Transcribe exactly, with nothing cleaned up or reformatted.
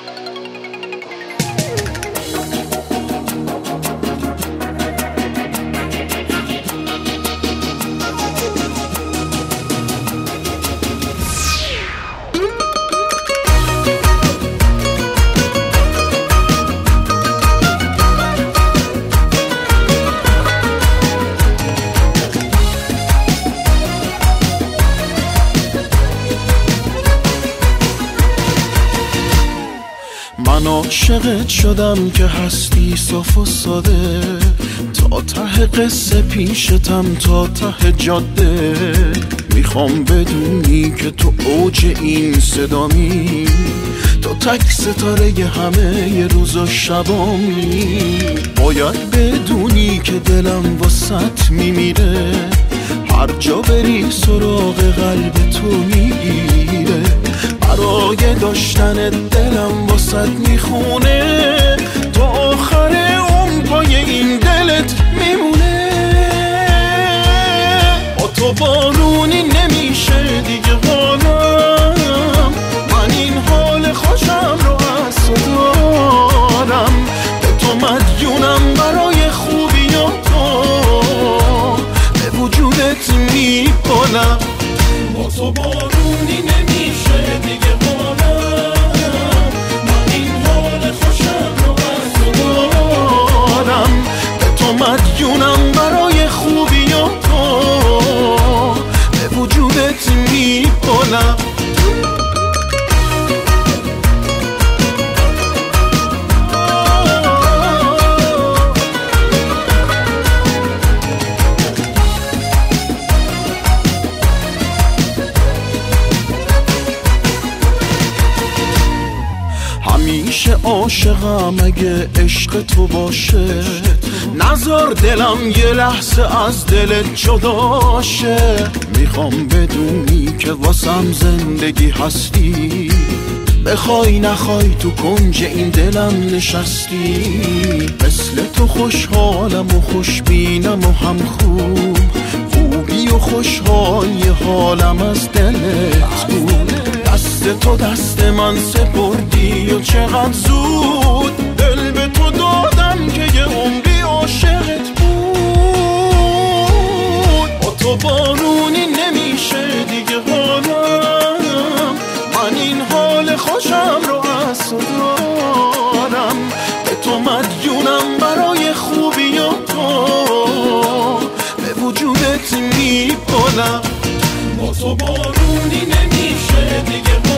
من عاشقت شدم که هستی صاف و ساده، تا ته قصه پیشتم تا ته جاده. میخوام بدونی که تو اوج این صدامی، تو تک ستاره همه ی روز و شبامی. باید بدونی که دلم واسط میمیره، هر جا بری سراغ قلب تو میگیره. برای داشتن دلم واسط میخونه، تا آخر اون پای این دلت میمونه. با تو بارونی نمیشه دیگه حالم، من این حال خوشم رو از تو دارم. به تو مدیونم برای خوبیاتو، به وجودت میکنم. با تو بارونی نمیشه دیگه حالم، من این حال خوشم رو از تو دارم. به تو مدیونم برای خوبیاتو، به وجودت میکنم. همیشه عاشقم اگه عشق تو باشه، نذار دلم یه لحظه از دلت جداشه. میخوام بدونی که واسم زندگی هستی، بخوای نخوای تو کنج این دلم نشستی. مثل تو خوشحالم و خوشبینم و هم خوب، خوبی و خوشحالی حالم از دلت بود. دست تو دست من سپردی و چقدر زود، دل به تو دادم که یه عمری عاشقت بود. با تو بارونی نمیشه دیگه حالم، من این حال خوشم رو از تو دارم. به تو مدیونم برای خوبیاتو، به وجودت میکنم. با تو بارونی نمیشه دیگه